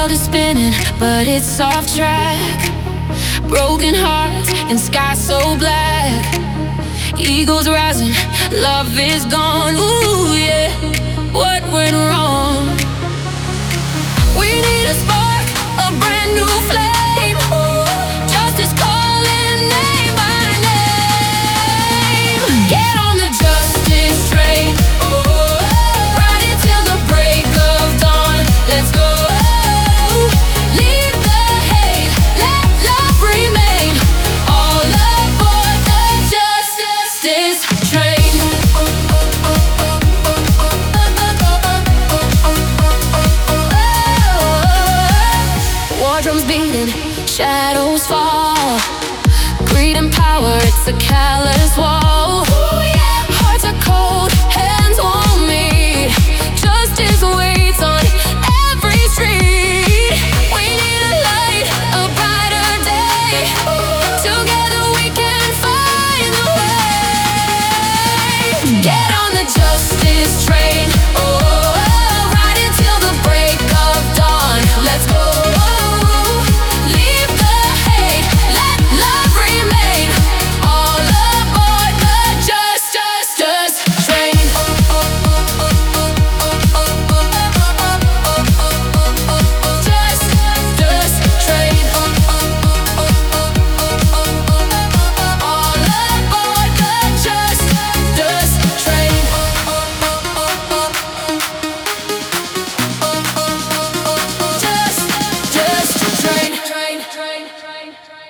world is spinning, but it's off track. Broken hearts and sky so black. Eagles rising, love is gone. Ooh, yeah, what went wrong? We need a spark, a brand new flame. Ooh, justice calling name by name. Get on the justice train. Ooh, ride it till the break of dawn. Let's go. Leave the hate, let love remain. All aboard the justice train. War drums beating, shadows fall. Greed and power, it's a callous wall. Hearts are cold, hands won't meet. Justice waits on every street. We need a light, a brighter day. Together we can find the way. Get on the justice train. Oh, ride it till the break of dawn. Let's go. Leave the hate, let love remain. All aboard the justice train. Justice train. All aboard the justice train. Justice train.